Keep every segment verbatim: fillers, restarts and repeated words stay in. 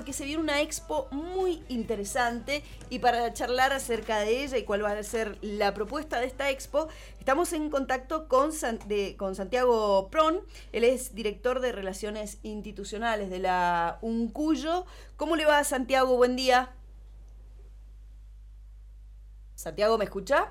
porque se viene una expo muy interesante y para charlar acerca de ella y cuál va a ser la propuesta de esta expo, estamos en contacto con, San, de, con Santiago Pron. Él es director de Relaciones Institucionales de la UNCUYO. ¿Cómo le va, Santiago? Buen día. Santiago, ¿me escucha?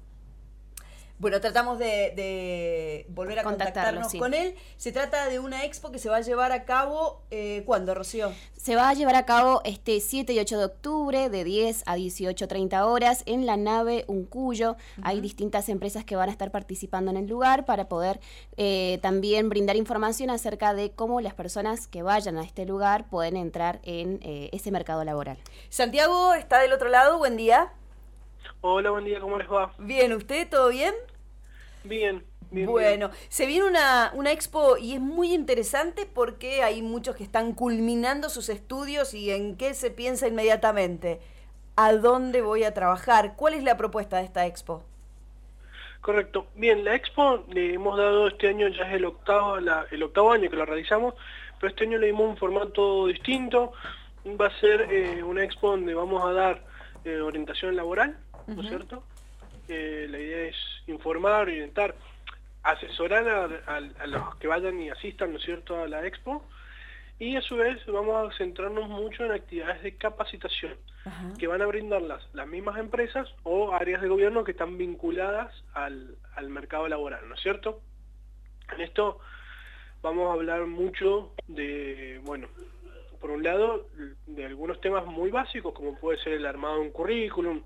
Bueno, tratamos de, de volver a contactarnos sí. con él. Se trata de una expo que se va a llevar a cabo, eh, ¿cuándo, Rocío? Se va a llevar a cabo este siete y ocho de octubre, de diez a dieciocho treinta horas, en la nave UNCUYO. Uh-huh. Hay distintas empresas que van a estar participando en el lugar para poder eh, también brindar información acerca de cómo las personas que vayan a este lugar pueden entrar en eh, ese mercado laboral. Santiago está del otro lado, buen día. Hola, buen día, ¿cómo les va? Bien, ¿usted todo bien? Bien, bien. Bueno, bien. se viene una, una expo y es muy interesante porque hay muchos que están culminando sus estudios y en qué se piensa inmediatamente. ¿A dónde voy a trabajar? ¿Cuál es la propuesta de esta expo? Correcto. Bien, la expo le hemos dado este año, ya es el octavo, la, el octavo año que lo realizamos, pero este año le dimos un formato distinto. Va a ser eh, una expo donde vamos a dar eh, orientación laboral, ¿no es uh-huh. cierto? Eh, la idea es informar, orientar, asesorar a, a, a los que vayan y asistan, ¿no es cierto?, a la expo, y a su vez vamos a centrarnos mucho en actividades de capacitación uh-huh. que van a brindar las, las mismas empresas o áreas de gobierno que están vinculadas al, al mercado laboral, ¿no es cierto? En esto vamos a hablar mucho de, bueno, por un lado, de algunos temas muy básicos, como puede ser el armado de un currículum,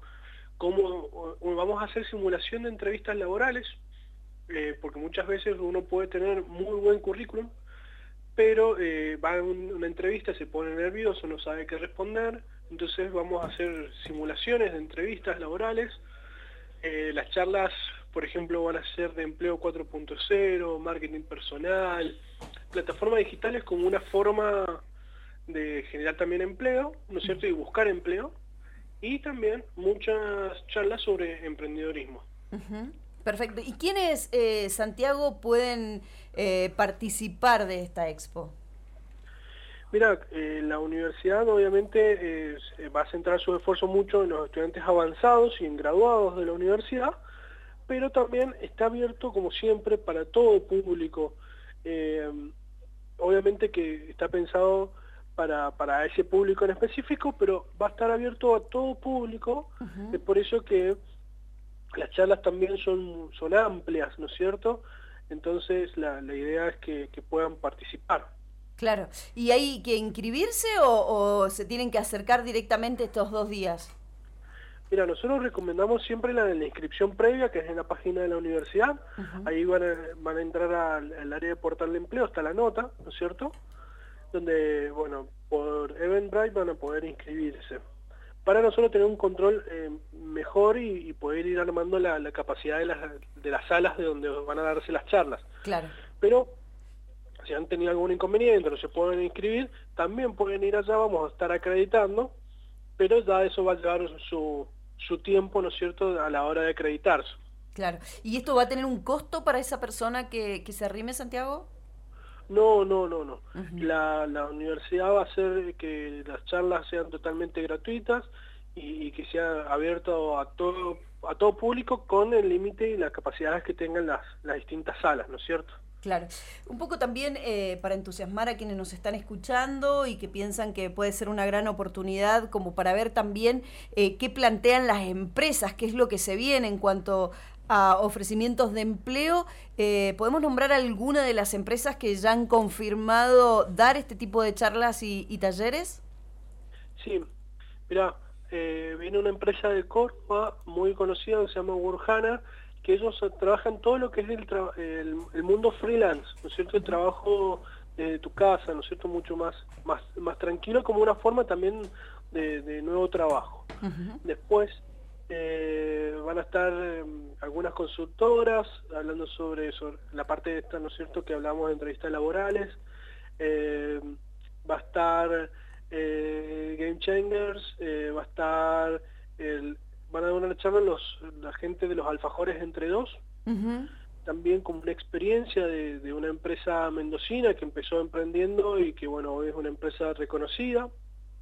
cómo vamos a hacer simulación de entrevistas laborales, eh, porque muchas veces uno puede tener muy buen currículum, pero eh, va a una entrevista, se pone nervioso, no sabe qué responder, entonces vamos a hacer simulaciones de entrevistas laborales. Eh, las charlas, por ejemplo, van a ser de empleo cuatro punto cero, marketing personal, plataformas digitales como una forma de generar también empleo, ¿no es cierto?, y buscar empleo. Y también muchas charlas sobre emprendedorismo. Uh-huh. Perfecto. ¿Y quiénes, eh, Santiago, pueden eh, participar de esta expo? Mira, eh, la universidad obviamente eh, va a centrar su esfuerzo mucho en los estudiantes avanzados y en graduados de la universidad, pero también está abierto, como siempre, para todo público. Eh, obviamente que está pensado Para, para ese público en específico, pero va a estar abierto a todo público, uh-huh. es por eso que las charlas también son, son amplias, ¿no es cierto? Entonces la, la idea es que, que puedan participar. Claro, ¿y hay que inscribirse o, o se tienen que acercar directamente estos dos días? Mira, nosotros recomendamos siempre la, la inscripción previa, que es en la página de la universidad, uh-huh. ahí van a, van a entrar al, al área de portal de empleo, está la nota, ¿no es cierto?, donde, bueno, por Eventbrite van a poder inscribirse. Para nosotros tener un control eh, mejor y, y poder ir armando la, la capacidad de las, de las salas de donde van a darse las charlas. Claro. Pero, si han tenido algún inconveniente o no se pueden inscribir, también pueden ir allá, vamos a estar acreditando, pero ya eso va a llevar su, su tiempo, ¿no es cierto?, a la hora de acreditarse. Claro. ¿Y esto va a tener un costo para esa persona que, que se arrime, Santiago? No, no, no, no. Uh-huh. La, la universidad va a hacer que las charlas sean totalmente gratuitas y, y que sea abierto a todo a todo público con el límite y las capacidades que tengan las, las distintas salas, ¿no es cierto? Claro. Un poco también eh, para entusiasmar a quienes nos están escuchando y que piensan que puede ser una gran oportunidad como para ver también eh, qué plantean las empresas, qué es lo que se viene en cuanto a ofrecimientos de empleo. Eh, ¿Podemos nombrar alguna de las empresas que ya han confirmado dar este tipo de charlas y, y talleres? Sí, mira, eh, viene una empresa de Córdoba muy conocida que se llama Workana, que ellos trabajan todo lo que es el, tra el, el mundo freelance, ¿no es cierto?, el trabajo de tu casa, ¿no es cierto?, mucho más, más, más tranquilo, como una forma también de, de nuevo trabajo. Uh-huh. Después eh, van a estar eh, algunas consultoras hablando sobre, sobre la parte de esta, ¿no es cierto?, que hablamos de entrevistas laborales. Eh, va a estar eh, Game Changers, eh, va a estar el... van a dar una charla los, la gente de los alfajores entre dos, uh-huh. también como una experiencia de, de una empresa mendocina que empezó emprendiendo y que bueno, hoy es una empresa reconocida.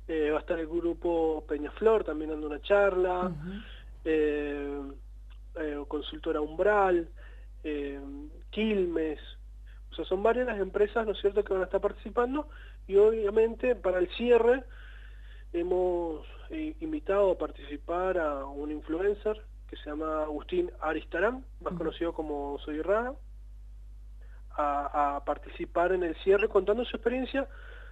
eh, va a estar el grupo Peñaflor también dando una charla, uh-huh. eh, eh, Consultora Umbral, eh, Quilmes, o sea, son varias las empresas, ¿no es cierto?, que van a estar participando, y obviamente para el cierre hemos eh, invitado a participar a un influencer que se llama Agustín Aristarán, más uh-huh. conocido como Soy Rara, a, a participar en el cierre contando su experiencia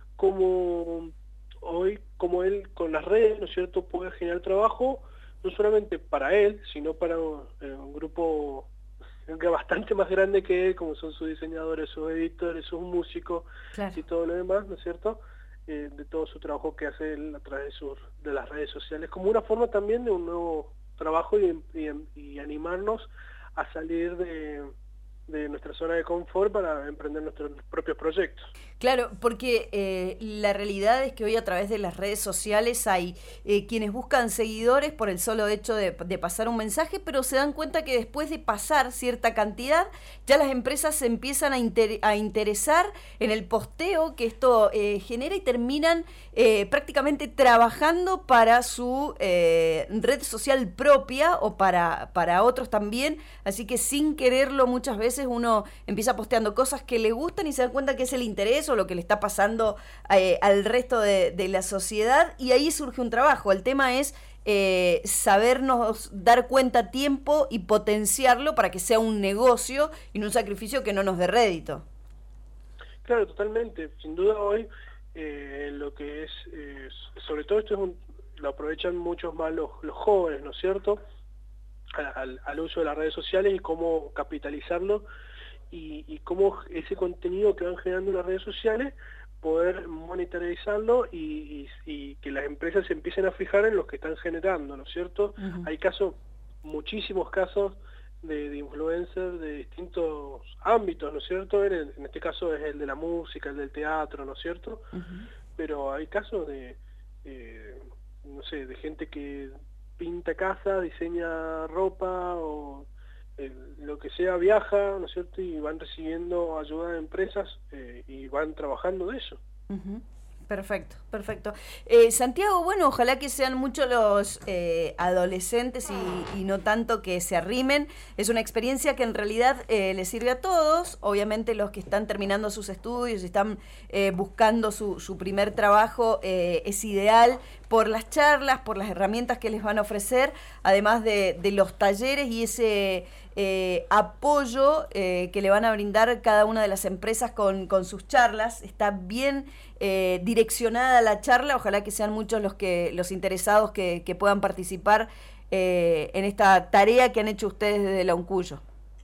como hoy, como él con las redes, ¿no es cierto?, puede generar trabajo no solamente para él, sino para un, un grupo bastante más grande que él, como son sus diseñadores, sus editores, sus músicos, claro. y todo lo demás, ¿no es cierto?, eh, de todo su trabajo que hace él a través de, sus, de las redes sociales, como una forma también de un nuevo trabajo y, y, y animarnos a salir de, de nuestra zona de confort para emprender nuestros propios proyectos. Claro, porque eh, la realidad es que hoy a través de las redes sociales hay eh, quienes buscan seguidores por el solo hecho de, de pasar un mensaje, pero se dan cuenta que después de pasar cierta cantidad, ya las empresas se empiezan a, inter a interesar en el posteo que esto eh, genera y terminan eh, prácticamente trabajando para su eh, red social propia o para, para otros también, así que sin quererlo muchas veces uno empieza posteando cosas que le gustan y se da cuenta que es el interés o lo que le está pasando eh, al resto de, de la sociedad, y ahí surge un trabajo. El tema es eh, sabernos dar cuenta a tiempo y potenciarlo para que sea un negocio y no un sacrificio que no nos dé rédito. Claro, totalmente. Sin duda hoy eh, lo que es, eh, sobre todo esto es un, lo aprovechan muchos más los, los jóvenes, ¿no es cierto?, al, al uso de las redes sociales y cómo capitalizarlo y, y cómo ese contenido que van generando las redes sociales poder monetarizarlo y, y, y que las empresas se empiecen a fijar en los que están generando, ¿no es cierto? Uh-huh. Hay casos, muchísimos casos de, de influencers de distintos ámbitos, ¿no es cierto? En, en este caso es el de la música, el del teatro, ¿no es cierto? Uh-huh. Pero hay casos de, eh, no sé, de gente que pinta casa, diseña ropa o eh, lo que sea, viaja, ¿no es cierto?, y van recibiendo ayuda de empresas eh, y van trabajando de eso. Uh-huh. Perfecto, perfecto. Eh, Santiago, bueno, ojalá que sean muchos los eh, adolescentes y, y no tanto que se arrimen. Es una experiencia que en realidad eh, les sirve a todos. Obviamente los que están terminando sus estudios y están eh, buscando su, su primer trabajo eh, es ideal por las charlas, por las herramientas que les van a ofrecer, además de, de los talleres y ese eh, apoyo eh, que le van a brindar cada una de las empresas con, con sus charlas. Está bien eh, direccionada la charla, ojalá que sean muchos los que los interesados que, que puedan participar eh, en esta tarea que han hecho ustedes desde la Uncuyo.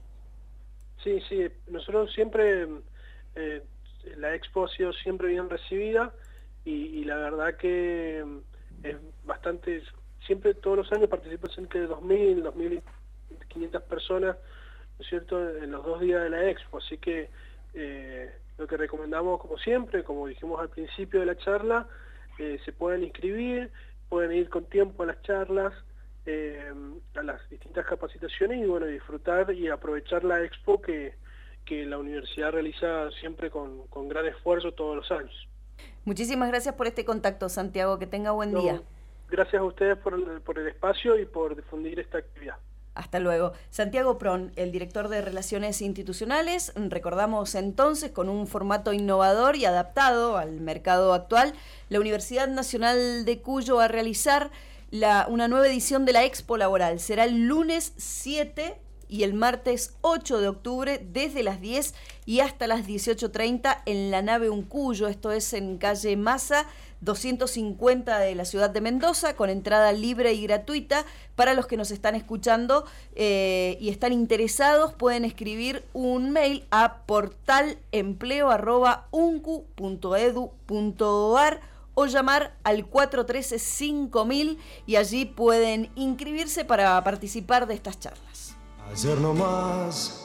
Sí, sí, nosotros siempre, eh, la expo ha sido siempre bien recibida y, y la verdad que es bastante, siempre todos los años participan cerca de dos mil, dos mil quinientas personas, ¿no es cierto?, en los dos días de la expo, así que eh, lo que recomendamos como siempre, como dijimos al principio de la charla, eh, se pueden inscribir, pueden ir con tiempo a las charlas, eh, a las distintas capacitaciones y bueno, disfrutar y aprovechar la expo que, que la universidad realiza siempre con, con gran esfuerzo todos los años. Muchísimas gracias por este contacto, Santiago, que tenga buen no, día. Gracias a ustedes por el, por el espacio y por difundir esta actividad. Hasta luego. Santiago Prón, el director de Relaciones Institucionales. Recordamos entonces, con un formato innovador y adaptado al mercado actual, la Universidad Nacional de Cuyo va a realizar la, una nueva edición de la Expo Laboral. Será el lunes siete y el martes ocho de octubre desde las diez y hasta las dieciocho treinta en la nave Uncuyo, esto es en calle Massa doscientos cincuenta de la ciudad de Mendoza, con entrada libre y gratuita. Para los que nos están escuchando eh, y están interesados, pueden escribir un mail a portalempleo arroba uncu punto edu punto ar o llamar al cuatro uno tres cinco mil y allí pueden inscribirse para participar de estas charlas. Ayer nomás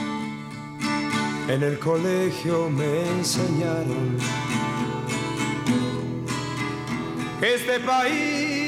en el colegio me enseñaron que este país